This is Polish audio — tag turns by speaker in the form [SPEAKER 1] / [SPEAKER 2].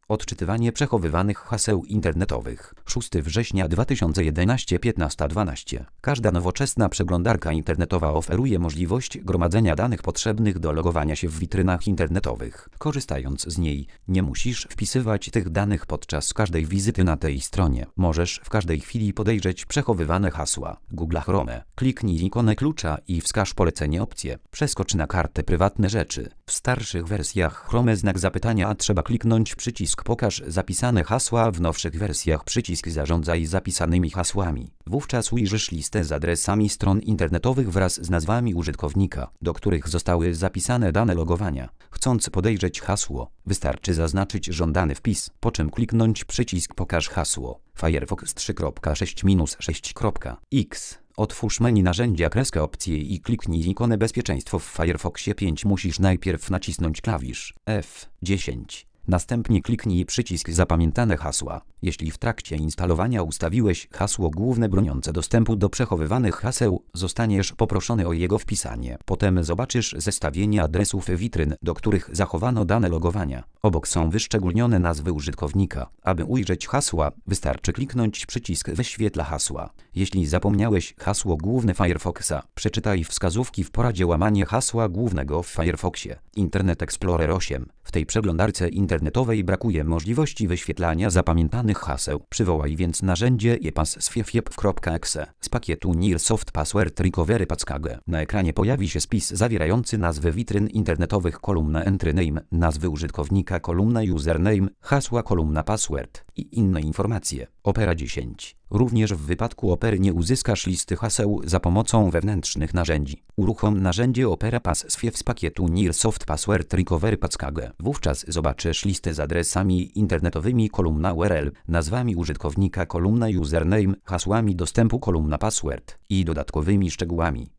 [SPEAKER 1] Odczytywanie przechowywanych haseł internetowych. 6 września 2011 15:12. Każda nowoczesna przeglądarka internetowa oferuje możliwość gromadzenia danych potrzebnych do logowania się w witrynach internetowych. Korzystając z niej, nie musisz wpisywać tych danych podczas każdej wizyty na tej stronie. Możesz w każdej chwili podejrzeć przechowywane hasła. Google Chrome. Kliknij ikonę klucza i wskaż polecenie opcje. Przeskocz na kartę prywatne rzeczy. W starszych wersjach Chrome znak zapytania, a trzeba kliknąć przycisk pokaż zapisane hasła, w nowszych wersjach przycisk zarządzaj zapisanymi hasłami. Wówczas ujrzysz listę z adresami stron internetowych wraz z nazwami użytkownika, do których zostały zapisane dane logowania. Chcąc podejrzeć hasło, wystarczy zaznaczyć żądany wpis, po czym kliknąć przycisk pokaż hasło. Firefox 3.6-6.x. Otwórz menu narzędzia opcje i kliknij ikonę bezpieczeństwo w Firefoxie 5. Musisz najpierw nacisnąć klawisz F10. Następnie kliknij przycisk zapamiętane hasła. Jeśli w trakcie instalowania ustawiłeś hasło główne broniące dostępu do przechowywanych haseł, zostaniesz poproszony o jego wpisanie. Potem zobaczysz zestawienie adresów witryn, do których zachowano dane logowania. Obok są wyszczególnione nazwy użytkownika. Aby ujrzeć hasła, wystarczy kliknąć przycisk wyświetla hasła. Jeśli zapomniałeś hasło główne Firefoxa, przeczytaj wskazówki w poradzie łamanie hasła głównego w Firefoxie. Internet Explorer 8. W tej przeglądarce internetowej brakuje możliwości wyświetlania zapamiętanych haseł. Przywołaj więc narzędzie epassfiefjep.exe z pakietu Nearsoft Password Recovery Package. Na ekranie pojawi się spis zawierający nazwy witryn internetowych, kolumna entry name, nazwy użytkownika, kolumna username, hasła, kolumna password i inne informacje. Opera 10. Również w wypadku Opery nie uzyskasz listy haseł za pomocą wewnętrznych narzędzi. Uruchom narzędzie Opera Password z pakietu Nearsoft Password Recovery Package. Wówczas zobaczysz listę z adresami internetowymi, kolumna URL, nazwami użytkownika, kolumna username, hasłami dostępu, kolumna password i dodatkowymi szczegółami.